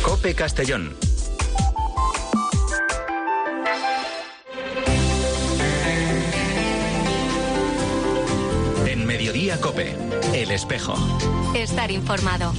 COPE Castellón. En Mediodía COPE, El Espejo. Estar informado.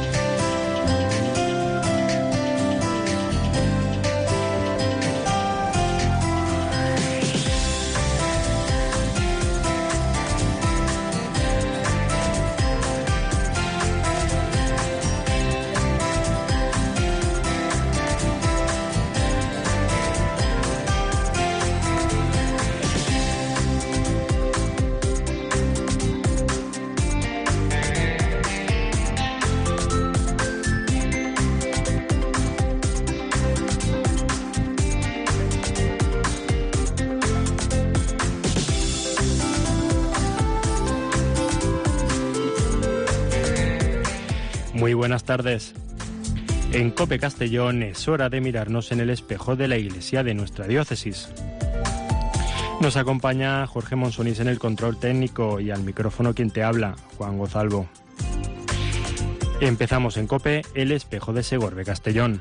Muy buenas tardes. En COPE Castellón es hora de mirarnos en el espejo de la iglesia de nuestra diócesis. Nos acompaña Jorge Monsonís en el control técnico y al micrófono quien te habla, Juan Gozalvo. Empezamos en COPE, el espejo de Segorbe Castellón.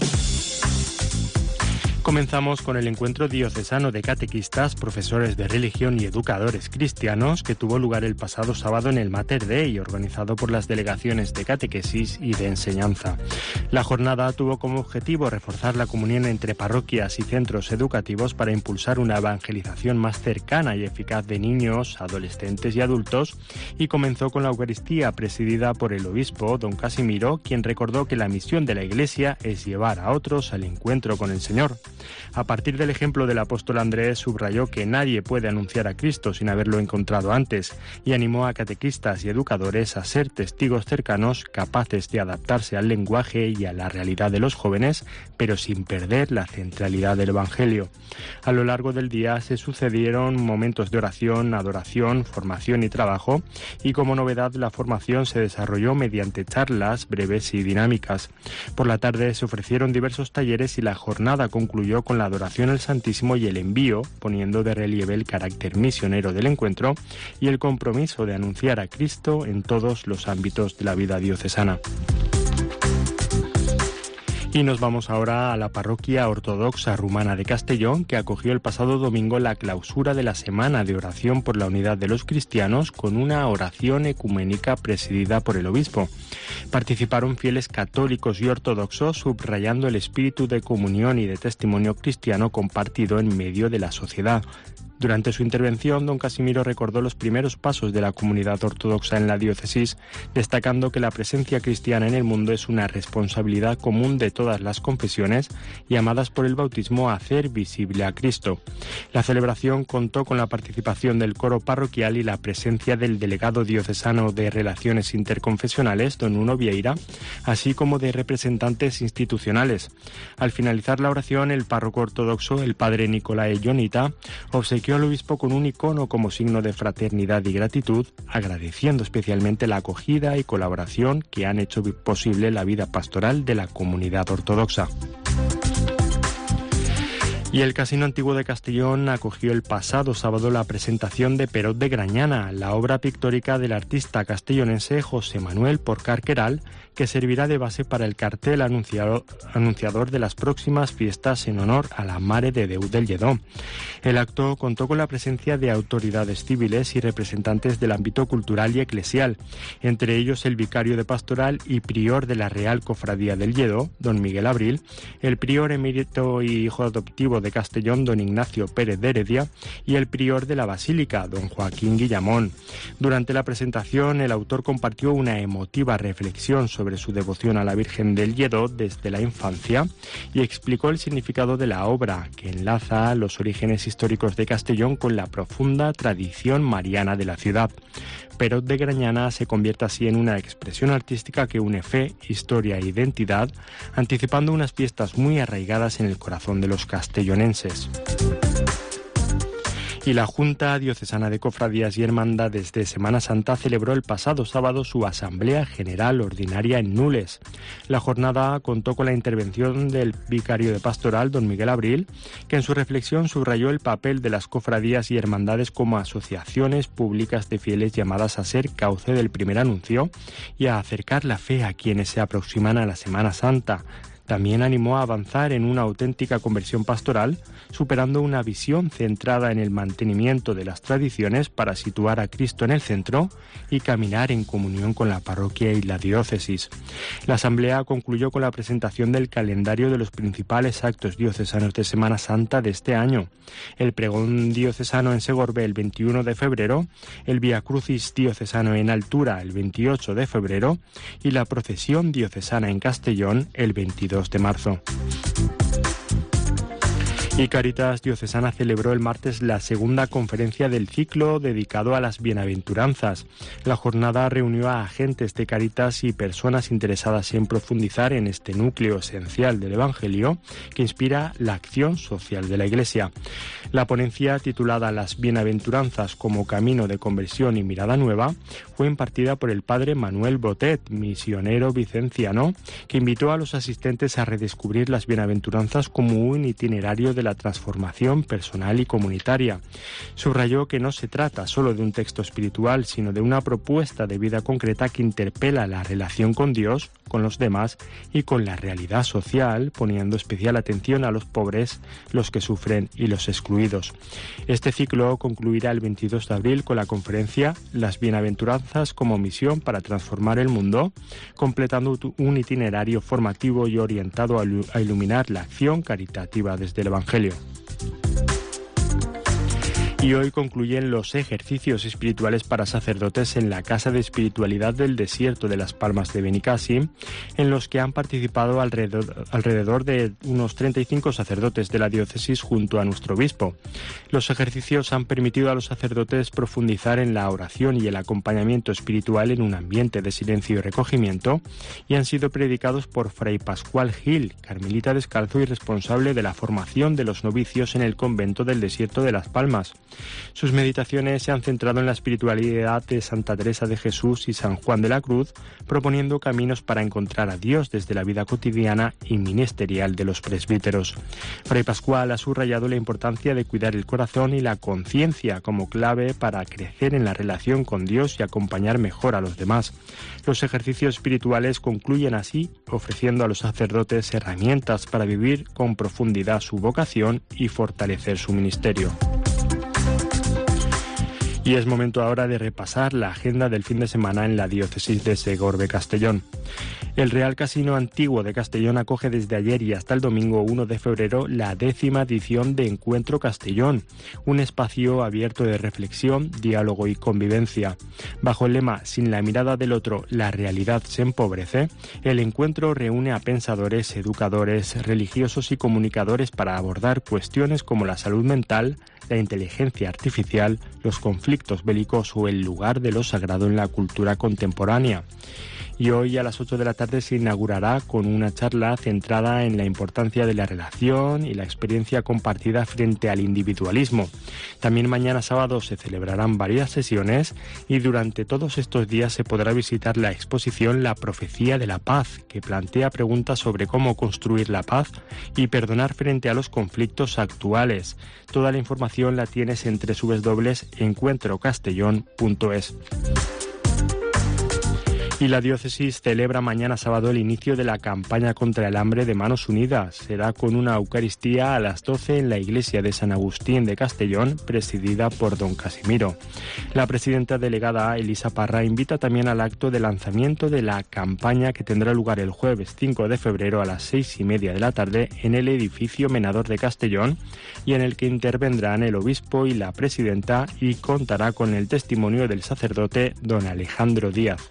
Comenzamos con el encuentro diocesano de catequistas, profesores de religión y educadores cristianos que tuvo lugar el pasado sábado en el Mater Dei, organizado por las delegaciones de catequesis y de enseñanza. La jornada tuvo como objetivo reforzar la comunión entre parroquias y centros educativos para impulsar una evangelización más cercana y eficaz de niños, adolescentes y adultos, y comenzó con la Eucaristía presidida por el obispo don Casimiro, quien recordó que la misión de la Iglesia es llevar a otros al encuentro con el Señor. A partir del ejemplo del apóstol Andrés, subrayó que nadie puede anunciar a Cristo sin haberlo encontrado antes y animó a catequistas y educadores a ser testigos cercanos, capaces de adaptarse al lenguaje y a la realidad de los jóvenes, pero sin perder la centralidad del Evangelio. A lo largo del día se sucedieron momentos de oración, adoración, formación y trabajo, y como novedad la formación se desarrolló mediante charlas breves y dinámicas. Por la tarde se ofrecieron diversos talleres y la jornada concluyó con la adoración al Santísimo y el envío, poniendo de relieve el carácter misionero del encuentro y el compromiso de anunciar a Cristo en todos los ámbitos de la vida diocesana. Y nos vamos ahora a la parroquia ortodoxa rumana de Castellón, que acogió el pasado domingo la clausura de la Semana de Oración por la Unidad de los Cristianos con una oración ecuménica presidida por el obispo. Participaron fieles católicos y ortodoxos, subrayando el espíritu de comunión y de testimonio cristiano compartido en medio de la sociedad. Durante su intervención, don Casimiro recordó los primeros pasos de la comunidad ortodoxa en la diócesis, destacando que la presencia cristiana en el mundo es una responsabilidad común de todas las confesiones, llamadas por el bautismo a hacer visible a Cristo. La celebración contó con la participación del coro parroquial y la presencia del delegado diocesano de Relaciones Interconfesionales, don Nuno Vieira, así como de representantes institucionales. Al finalizar la oración, el párroco ortodoxo, el padre Nicolae Ionita, obsequió al obispo con un icono como signo de fraternidad y gratitud, agradeciendo especialmente la acogida y colaboración que han hecho posible la vida pastoral de la comunidad ortodoxa. Y el Casino Antiguo de Castellón acogió el pasado sábado la presentación de Perot de Grañana, la obra pictórica del artista castellonense José Manuel Porcar Queral, que servirá de base para el cartel anunciador de las próximas fiestas en honor a la Mare de Déu del Lledó. El acto contó con la presencia de autoridades civiles y representantes del ámbito cultural y eclesial, entre ellos el vicario de pastoral y prior de la Real Cofradía del Lledó, don Miguel Abril, el prior emérito y hijo adoptivo de Castellón, don Ignacio Pérez de Heredia, y el prior de la Basílica, don Joaquín Guillamón. Durante la presentación, el autor compartió una emotiva reflexión sobre su devoción a la Virgen del Lledó desde la infancia y explicó el significado de la obra, que enlaza los orígenes históricos de Castellón con la profunda tradición mariana de la ciudad. Perot de Grañana se convierte así en una expresión artística que une fe, historia e identidad, anticipando unas fiestas muy arraigadas en el corazón de los castellonenses. Y la Junta Diocesana de Cofradías y Hermandades de Semana Santa celebró el pasado sábado su Asamblea General Ordinaria en Nules. La jornada contó con la intervención del vicario de Pastoral, don Miguel Abril, que en su reflexión subrayó el papel de las cofradías y hermandades como asociaciones públicas de fieles llamadas a ser cauce del primer anuncio y a acercar la fe a quienes se aproximan a la Semana Santa, También animó a avanzar en una auténtica conversión pastoral, superando una visión centrada en el mantenimiento de las tradiciones para situar a Cristo en el centro y caminar en comunión con la parroquia y la diócesis. La asamblea concluyó con la presentación del calendario de los principales actos diocesanos de Semana Santa de este año: el pregón diocesano en Segorbe el 21 de febrero, el Vía Crucis diocesano en Altura el 28 de febrero y la procesión diocesana en Castellón el 22 de marzo. Y Cáritas Diocesana celebró el martes la segunda conferencia del ciclo dedicado a las bienaventuranzas. La jornada reunió a agentes de Cáritas y personas interesadas en profundizar en este núcleo esencial del Evangelio que inspira la acción social de la Iglesia. La ponencia, titulada Las bienaventuranzas como camino de conversión y mirada nueva, fue impartida por el padre Manuel Botet, misionero vicenciano, que invitó a los asistentes a redescubrir las bienaventuranzas como un itinerario de la transformación personal y comunitaria. Subrayó que no se trata solo de un texto espiritual, sino de una propuesta de vida concreta que interpela la relación con Dios, con los demás y con la realidad social, poniendo especial atención a los pobres, los que sufren y los excluidos. Este ciclo concluirá el 22 de abril con la conferencia Las bienaventuranzas como misión para transformar el mundo, completando un itinerario formativo y orientado a iluminar la acción caritativa desde el Evangelio. Y hoy concluyen los ejercicios espirituales para sacerdotes en la Casa de Espiritualidad del Desierto de Las Palmas de Benicassim, en los que han participado alrededor de unos 35 sacerdotes de la diócesis junto a nuestro obispo. Los ejercicios han permitido a los sacerdotes profundizar en la oración y el acompañamiento espiritual en un ambiente de silencio y recogimiento, y han sido predicados por Fray Pascual Gil, carmelita descalzo y responsable de la formación de los novicios en el convento del Desierto de Las Palmas. Sus meditaciones se han centrado en la espiritualidad de Santa Teresa de Jesús y San Juan de la Cruz, proponiendo caminos para encontrar a Dios desde la vida cotidiana y ministerial de los presbíteros. Fray Pascual ha subrayado la importancia de cuidar el corazón y la conciencia como clave para crecer en la relación con Dios y acompañar mejor a los demás. Los ejercicios espirituales concluyen así ofreciendo a los sacerdotes herramientas para vivir con profundidad su vocación y fortalecer su ministerio. Y es momento ahora de repasar la agenda del fin de semana en la diócesis de Segorbe-Castellón. El Real Casino Antiguo de Castellón acoge desde ayer y hasta el domingo 1 de febrero la 10ª edición de Encuentro Castellón, un espacio abierto de reflexión, diálogo y convivencia. Bajo el lema Sin la mirada del otro, la realidad se empobrece, el encuentro reúne a pensadores, educadores, religiosos y comunicadores para abordar cuestiones como la salud mental, la inteligencia artificial, los conflictos bélicos o el lugar de lo sagrado en la cultura contemporánea. Y hoy a las 8 de la tarde se inaugurará con una charla centrada en la importancia de la relación y la experiencia compartida frente al individualismo. También mañana sábado se celebrarán varias sesiones y durante todos estos días se podrá visitar la exposición La Profecía de la Paz, que plantea preguntas sobre cómo construir la paz y perdonar frente a los conflictos actuales. Toda la información la tienes en www.encuentrocastellón.es. Y la diócesis celebra mañana sábado el inicio de la campaña contra el hambre de Manos Unidas. Será con una Eucaristía a las 12 en la iglesia de San Agustín de Castellón, presidida por don Casimiro. La presidenta delegada, Elisa Parra, invita también al acto de lanzamiento de la campaña que tendrá lugar el jueves 5 de febrero a las 6:30 de la tarde en el edificio Menador de Castellón y en el que intervendrán el obispo y la presidenta y contará con el testimonio del sacerdote don Alejandro Díaz.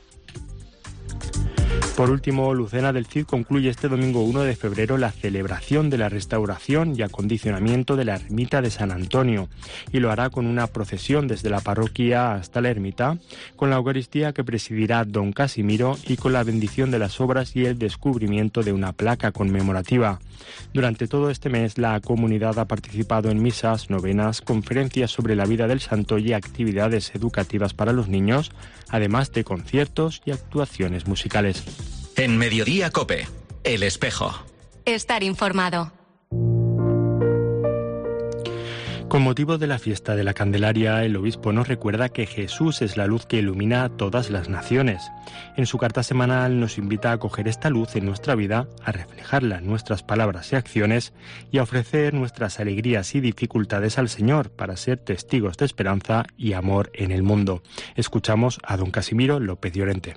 Por último, Lucena del Cid concluye este domingo 1 de febrero la celebración de la restauración y acondicionamiento de la ermita de San Antonio y lo hará con una procesión desde la parroquia hasta la ermita, con la Eucaristía que presidirá don Casimiro y con la bendición de las obras y el descubrimiento de una placa conmemorativa. Durante todo este mes la comunidad ha participado en misas, novenas, conferencias sobre la vida del santo y actividades educativas para los niños, además de conciertos y actuaciones musicales. En Mediodía COPE, El Espejo. Estar informado. Con motivo de la fiesta de la Candelaria, el obispo nos recuerda que Jesús es la luz que ilumina a todas las naciones. En su carta semanal nos invita a coger esta luz en nuestra vida, a reflejarla en nuestras palabras y acciones y a ofrecer nuestras alegrías y dificultades al Señor para ser testigos de esperanza y amor en el mundo. Escuchamos a don Casimiro López Llorente.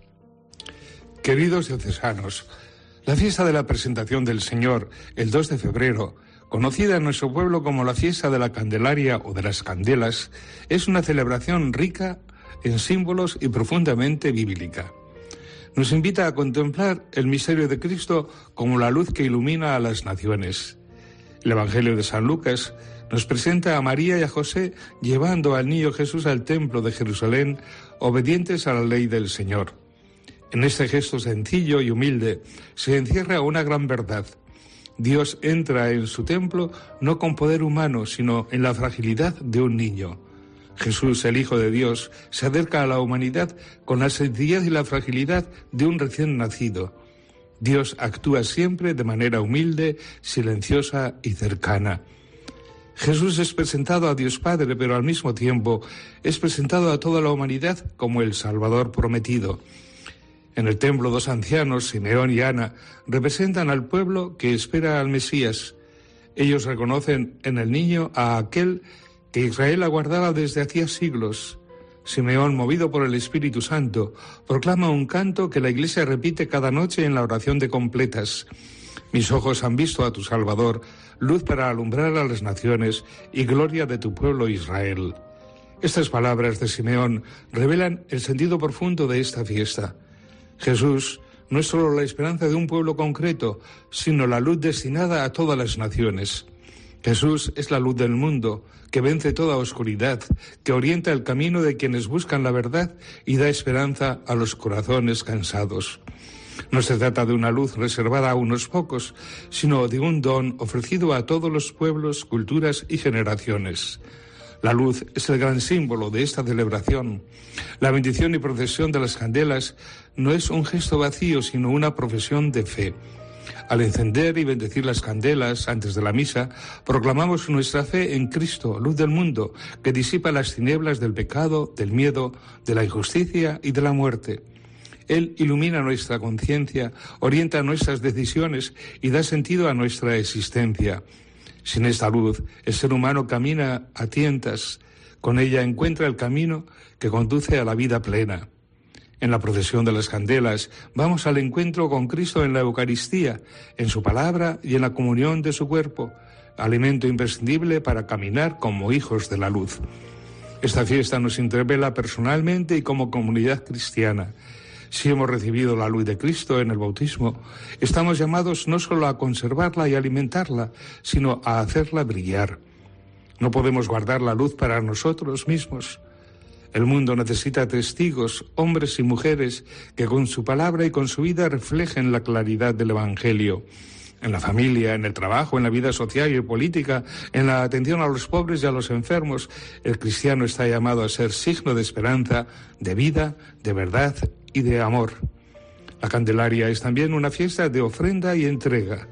Queridos diocesanos, la fiesta de la presentación del Señor, el 2 de febrero, conocida en nuestro pueblo como la fiesta de la Candelaria o de las Candelas, es una celebración rica en símbolos y profundamente bíblica. Nos invita a contemplar el misterio de Cristo como la luz que ilumina a las naciones. El Evangelio de San Lucas nos presenta a María y a José llevando al niño Jesús al templo de Jerusalén, obedientes a la ley del Señor. En este gesto sencillo y humilde se encierra una gran verdad. Dios entra en su templo no con poder humano, sino en la fragilidad de un niño. Jesús, el Hijo de Dios, se acerca a la humanidad con la sencillez y la fragilidad de un recién nacido. Dios actúa siempre de manera humilde, silenciosa y cercana. Jesús es presentado a Dios Padre, pero al mismo tiempo es presentado a toda la humanidad como el Salvador prometido. En el templo, dos ancianos, Simeón y Ana, representan al pueblo que espera al Mesías. Ellos reconocen en el niño a aquel que Israel aguardaba desde hacía siglos. Simeón, movido por el Espíritu Santo, proclama un canto que la Iglesia repite cada noche en la oración de completas. Mis ojos han visto a tu Salvador, luz para alumbrar a las naciones y gloria de tu pueblo Israel. Estas palabras de Simeón revelan el sentido profundo de esta fiesta. Jesús no es solo la esperanza de un pueblo concreto, sino la luz destinada a todas las naciones. Jesús es la luz del mundo, que vence toda oscuridad, que orienta el camino de quienes buscan la verdad y da esperanza a los corazones cansados. No se trata de una luz reservada a unos pocos, sino de un don ofrecido a todos los pueblos, culturas y generaciones. La luz es el gran símbolo de esta celebración. La bendición y procesión de las candelas no es un gesto vacío, sino una profesión de fe. Al encender y bendecir las candelas antes de la misa, proclamamos nuestra fe en Cristo, luz del mundo, que disipa las tinieblas del pecado, del miedo, de la injusticia y de la muerte. Él ilumina nuestra conciencia, orienta nuestras decisiones y da sentido a nuestra existencia. Sin esta luz, el ser humano camina a tientas. Con ella encuentra el camino que conduce a la vida plena. En la procesión de las candelas vamos al encuentro con Cristo en la Eucaristía, en su palabra y en la comunión de su cuerpo, alimento imprescindible para caminar como hijos de la luz. Esta fiesta nos interpela personalmente y como comunidad cristiana. Si hemos recibido la luz de Cristo en el bautismo, estamos llamados no solo a conservarla y alimentarla, sino a hacerla brillar. No podemos guardar la luz para nosotros mismos. El mundo necesita testigos, hombres y mujeres, que con su palabra y con su vida reflejen la claridad del Evangelio. En la familia, en el trabajo, en la vida social y política, en la atención a los pobres y a los enfermos, el cristiano está llamado a ser signo de esperanza, de vida, de verdad y de amor. La Candelaria es también una fiesta de ofrenda y entrega.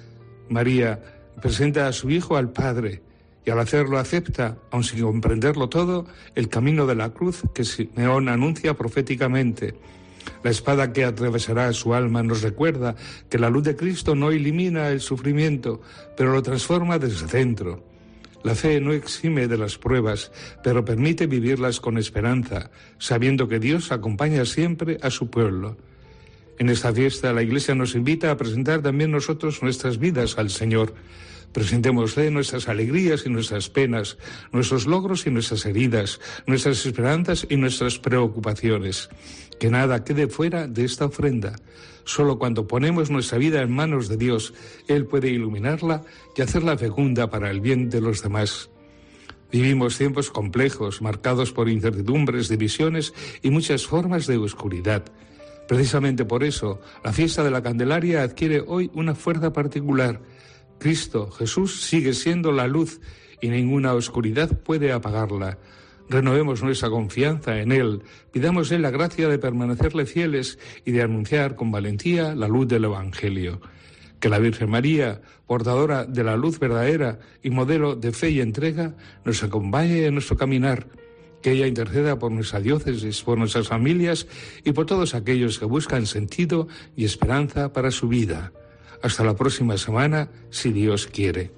María presenta a su Hijo al Padre y al hacerlo acepta, aun sin comprenderlo todo, el camino de la cruz que Simeón anuncia proféticamente. La espada que atravesará su alma nos recuerda que la luz de Cristo no elimina el sufrimiento, pero lo transforma desde dentro. La fe no exime de las pruebas, pero permite vivirlas con esperanza, sabiendo que Dios acompaña siempre a su pueblo. En esta fiesta la Iglesia nos invita a presentar también nosotros nuestras vidas al Señor. Presentémosle nuestras alegrías y nuestras penas, nuestros logros y nuestras heridas, nuestras esperanzas y nuestras preocupaciones. Que nada quede fuera de esta ofrenda. Solo cuando ponemos nuestra vida en manos de Dios, Él puede iluminarla y hacerla fecunda para el bien de los demás. Vivimos tiempos complejos, marcados por incertidumbres, divisiones y muchas formas de oscuridad. Precisamente por eso, la fiesta de la Candelaria adquiere hoy una fuerza particular. Cristo, Jesús, sigue siendo la luz y ninguna oscuridad puede apagarla. Renovemos nuestra confianza en Él, pidámosle la gracia de permanecerle fieles y de anunciar con valentía la luz del Evangelio. Que la Virgen María, portadora de la luz verdadera y modelo de fe y entrega, nos acompañe en nuestro caminar. Que ella interceda por nuestra diócesis, por nuestras familias y por todos aquellos que buscan sentido y esperanza para su vida. Hasta la próxima semana, si Dios quiere.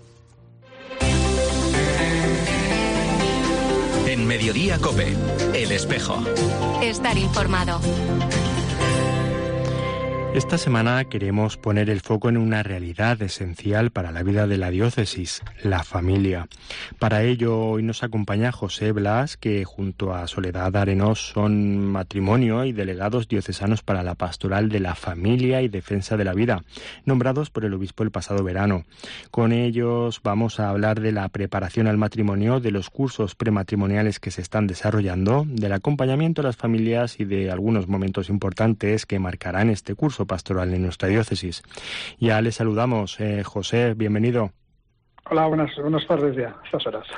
En Mediodía COPE, El Espejo. Estar informado. Esta semana queremos poner el foco en una realidad esencial para la vida de la diócesis, la familia. Para ello, hoy nos acompaña José Blas, que junto a Soledad Arenós son matrimonio y delegados diocesanos para la pastoral de la familia y defensa de la vida, nombrados por el obispo el pasado verano. Con ellos vamos a hablar de la preparación al matrimonio, de los cursos prematrimoniales que se están desarrollando, del acompañamiento a las familias y de algunos momentos importantes que marcarán este curso pastoral en nuestra diócesis. Ya les saludamos. José, bienvenido. Hola, buenas tardes ya, a estas horas.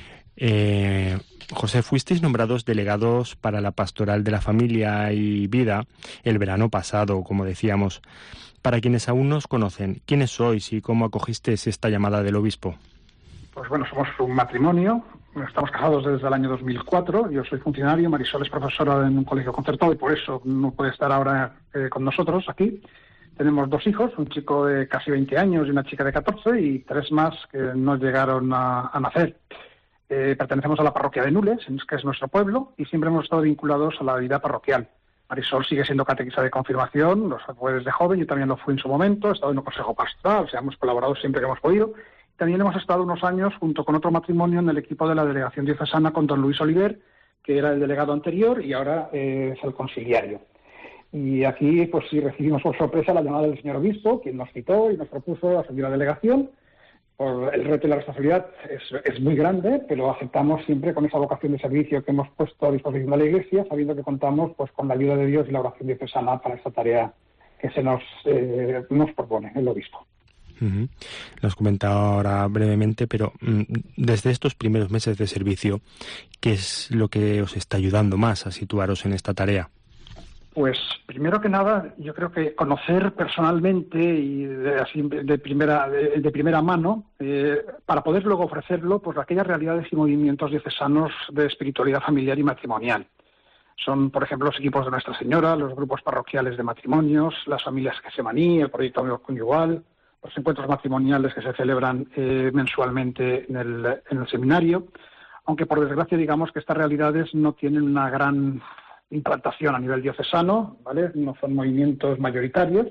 José, fuisteis nombrados delegados para la pastoral de la familia y vida el verano pasado, como decíamos. Para quienes aún no os conocen, ¿quiénes sois y cómo acogisteis esta llamada del obispo? Pues bueno, somos un matrimonio, estamos casados desde el año 2004, yo soy funcionario, Marisol es profesora en un colegio concertado y por eso no puede estar ahora con nosotros aquí. Tenemos 2 hijos, un chico de casi 20 años y una chica de 14 y 3 más que no llegaron a nacer. Pertenecemos a la parroquia de Nules, que es nuestro pueblo, y siempre hemos estado vinculados a la vida parroquial. Marisol sigue siendo catequista de confirmación, lo fue desde joven, yo también lo fui en su momento, he estado en el consejo pastoral, o sea, hemos colaborado siempre que hemos podido. También hemos estado unos años junto con otro matrimonio en el equipo de la delegación diocesana con don Luis Oliver, que era el delegado anterior y ahora es el conciliario. Y aquí pues sí recibimos por sorpresa la llamada del señor obispo, quien nos citó y nos propuso asumir la delegación. Por el reto y la responsabilidad es muy grande, pero aceptamos siempre con esa vocación de servicio que hemos puesto a disposición de la Iglesia, sabiendo que contamos pues con la ayuda de Dios y la oración diocesana para esta tarea que se nos propone el obispo. Lo has comentado ahora brevemente, pero desde estos primeros meses de servicio, ¿qué es lo que os está ayudando más a situaros en esta tarea? Pues primero que nada, yo creo que conocer personalmente y de primera mano, para poder luego ofrecerlo, pues aquellas realidades y movimientos diocesanos de espiritualidad familiar y matrimonial. Son, por ejemplo, los equipos de Nuestra Señora, los grupos parroquiales de matrimonios, las familias Gesemaní, el proyecto Amigo Conyugal, los encuentros matrimoniales que se celebran mensualmente en el seminario, aunque por desgracia digamos que estas realidades no tienen una gran implantación a nivel diocesano, ¿vale? No son movimientos mayoritarios.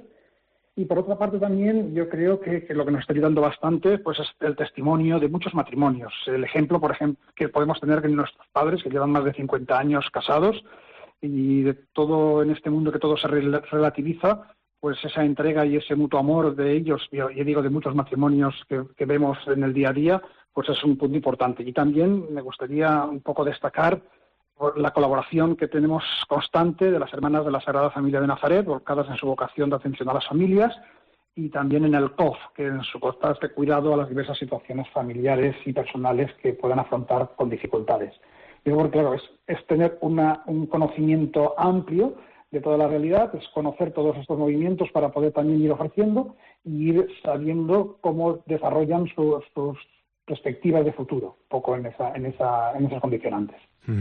Y por otra parte también yo creo que lo que nos está ayudando bastante pues es el testimonio de muchos matrimonios. El ejemplo, por ejemplo, que podemos tener de nuestros padres que llevan más de 50 años casados y de todo en este mundo que todo se relativiza, pues esa entrega y ese mutuo amor de ellos, yo digo de muchos matrimonios que vemos en el día a día, pues es un punto importante. Y también me gustaría un poco destacar la colaboración que tenemos constante de las hermanas de la Sagrada Familia de Nazaret, volcadas en su vocación de atención a las familias, y también en el COF, que en su constante cuidado a las diversas situaciones familiares y personales que puedan afrontar con dificultades. Yo creo que, claro, es tener un conocimiento amplio de toda la realidad, es conocer todos estos movimientos para poder también ir ofreciendo y ir sabiendo cómo desarrollan sus perspectivas de futuro, un poco en esos condicionantes.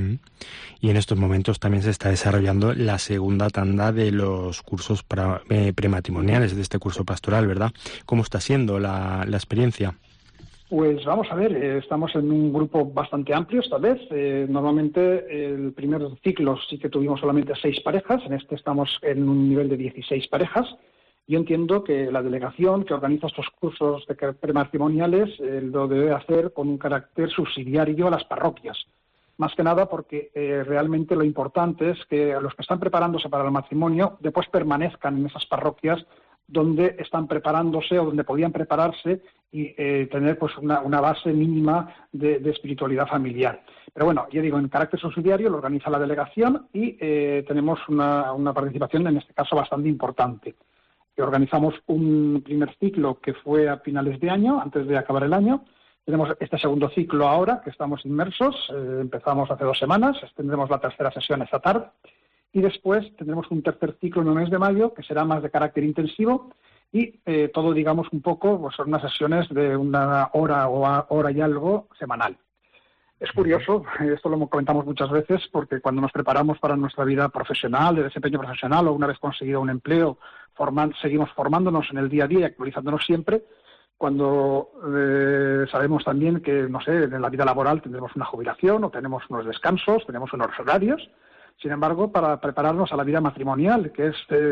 Y en estos momentos también se está desarrollando la segunda tanda de los cursos prematrimoniales de este curso pastoral, ¿verdad? ¿Cómo está siendo la experiencia? Pues vamos a ver, estamos en un grupo bastante amplio esta vez. Normalmente el primer ciclo sí que tuvimos solamente 6 parejas, en este estamos en un nivel de 16 parejas. Yo entiendo que la delegación que organiza estos cursos prematrimoniales lo debe hacer con un carácter subsidiario a las parroquias. Más que nada porque realmente lo importante es que los que están preparándose para el matrimonio después permanezcan en esas parroquias donde están preparándose o donde podían prepararse y tener pues una base mínima de espiritualidad familiar. Pero bueno, ya digo, en carácter subsidiario lo organiza la delegación y tenemos una participación en este caso bastante importante. Organizamos un primer ciclo que fue a finales de año, antes de acabar el año. Tenemos este segundo ciclo ahora, que estamos inmersos. Empezamos hace 2 semanas, tendremos la tercera sesión esta tarde. Y después tendremos un tercer ciclo en el mes de mayo, que será más de carácter intensivo, Y todo, digamos, un poco, pues son unas sesiones de 1 hora o hora y algo semanal. Es curioso, esto lo comentamos muchas veces, porque cuando nos preparamos para nuestra vida profesional, de desempeño profesional, o una vez conseguido un empleo, seguimos formándonos en el día a día y actualizándonos siempre, cuando sabemos también que, no sé, en la vida laboral tendremos una jubilación o tenemos unos descansos, tenemos unos horarios. Sin embargo, para prepararnos a la vida matrimonial, que es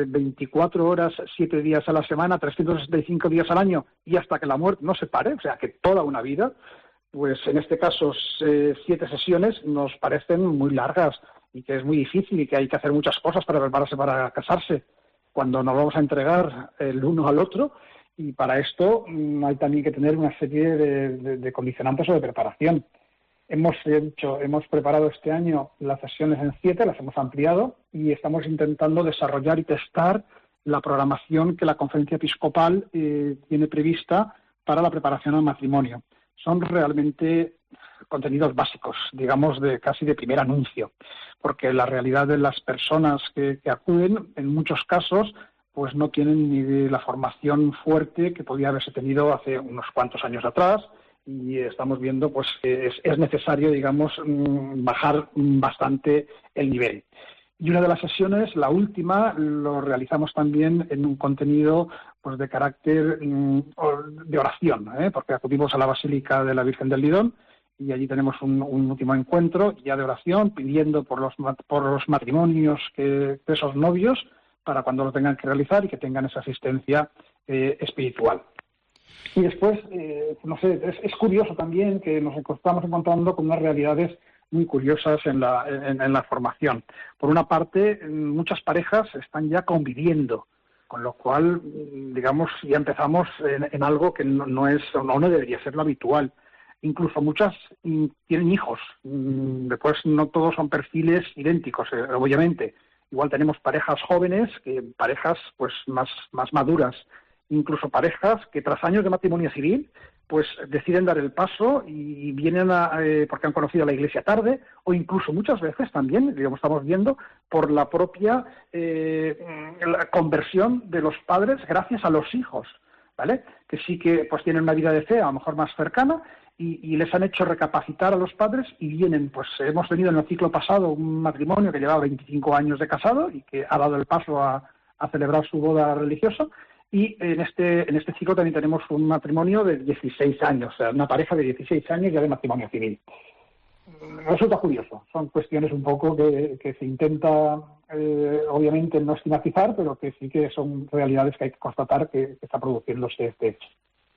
24 horas, 7 días a la semana, 365 días al año y hasta que la muerte no se pare, o sea, que toda una vida, pues en este caso 7 sesiones nos parecen muy largas y que es muy difícil y que hay que hacer muchas cosas para prepararse para casarse cuando nos vamos a entregar el uno al otro. Y para esto hay también que tener una serie de condicionantes o de preparación. Hemos preparado este año las sesiones en 7, las hemos ampliado y estamos intentando desarrollar y testar la programación que la Conferencia Episcopal tiene prevista para la preparación al matrimonio. Son realmente contenidos básicos, digamos, casi de primer anuncio, porque la realidad de las personas que acuden, en muchos casos, pues no tienen ni la formación fuerte que podía haberse tenido hace unos cuantos años atrás, y estamos viendo pues que es necesario, digamos, bajar bastante el nivel. Y una de las sesiones, la última, lo realizamos también en un contenido pues de carácter de oración, porque acudimos a la Basílica de la Virgen del Lidón y allí tenemos un último encuentro ya de oración, pidiendo por los matrimonios de esos novios para cuando lo tengan que realizar y que tengan esa asistencia espiritual. Y después, no sé, es curioso también que nos estamos encontrando con unas realidades muy curiosas en la formación. Por una parte, muchas parejas están ya conviviendo, con lo cual, digamos, ya empezamos en algo que no debería ser lo habitual. Incluso muchas tienen hijos. Después no todos son perfiles idénticos, obviamente. Igual tenemos parejas jóvenes, parejas pues más maduras, incluso parejas que tras años de matrimonio civil pues deciden dar el paso y vienen porque han conocido a la Iglesia tarde, o incluso muchas veces también, digamos, estamos viendo, por la propia la conversión de los padres gracias a los hijos, ¿vale? Que sí que pues tienen una vida de fe a lo mejor más cercana y les han hecho recapacitar a los padres y vienen, pues hemos tenido en el ciclo pasado un matrimonio que llevaba 25 años de casado y que ha dado el paso a celebrar su boda religiosa. Y en este ciclo también tenemos un matrimonio de 16 años, o sea, una pareja de 16 años ya de matrimonio civil. Resulta curioso, son cuestiones un poco que se intenta, obviamente, no estigmatizar, pero que sí que son realidades que hay que constatar que está produciéndose este hecho.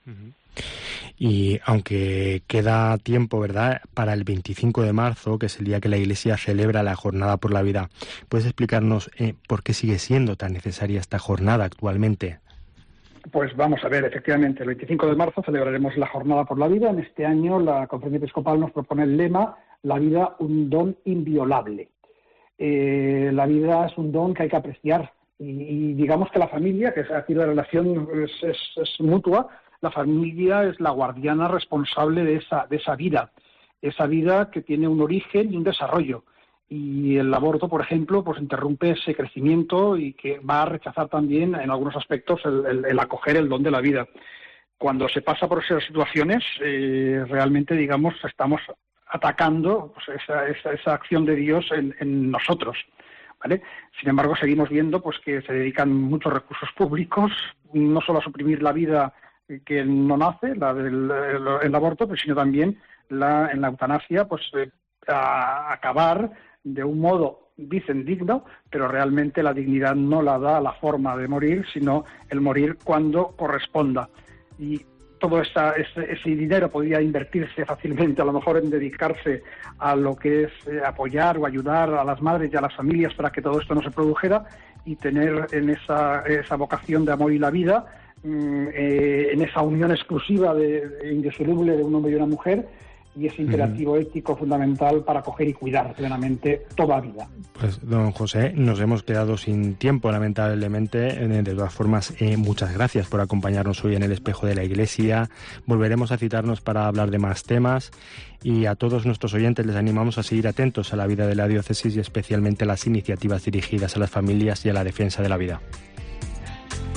Y aunque queda tiempo, ¿verdad?, para el 25 de marzo, que es el día que la Iglesia celebra la Jornada por la Vida, ¿puedes explicarnos por qué sigue siendo tan necesaria esta jornada actualmente? Pues vamos a ver, efectivamente, el 25 de marzo celebraremos la Jornada por la Vida. En este año la Conferencia Episcopal nos propone el lema «La vida, un don inviolable». La vida es un don que hay que apreciar y digamos que la familia, que aquí la relación es mutua, la familia es la guardiana responsable de esa vida que tiene un origen y un desarrollo. Y el aborto, por ejemplo, pues interrumpe ese crecimiento y que va a rechazar también en algunos aspectos el acoger el don de la vida. Cuando se pasa por esas situaciones, realmente, digamos, estamos atacando pues, esa acción de Dios en nosotros, ¿vale? Sin embargo, seguimos viendo pues que se dedican muchos recursos públicos, no solo a suprimir la vida que no nace, el aborto, pero sino también en la eutanasia, pues a acabar de un modo, dicen, digno, pero realmente la dignidad no la da la forma de morir, sino el morir cuando corresponda. Y todo ese dinero podría invertirse fácilmente, a lo mejor en dedicarse a lo que es apoyar o ayudar a las madres y a las familias para que todo esto no se produjera y tener en esa vocación de amor y la vida, en esa unión exclusiva indisoluble de un hombre y una mujer, y ese imperativo ético fundamental para acoger y cuidar plenamente toda vida. Pues, don José, nos hemos quedado sin tiempo, lamentablemente. De todas formas, muchas gracias por acompañarnos hoy en El Espejo de la Iglesia. Volveremos a citarnos para hablar de más temas y a todos nuestros oyentes les animamos a seguir atentos a la vida de la diócesis y especialmente a las iniciativas dirigidas a las familias y a la defensa de la vida.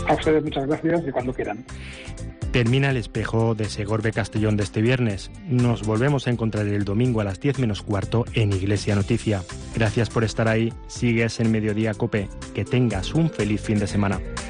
A ustedes muchas gracias y cuando quieran. Termina El Espejo de Segorbe Castellón de este viernes. Nos volvemos a encontrar el domingo a las 10 menos cuarto en Iglesia Noticia. Gracias por estar ahí. Sigues en Mediodía COPE. Que tengas un feliz fin de semana.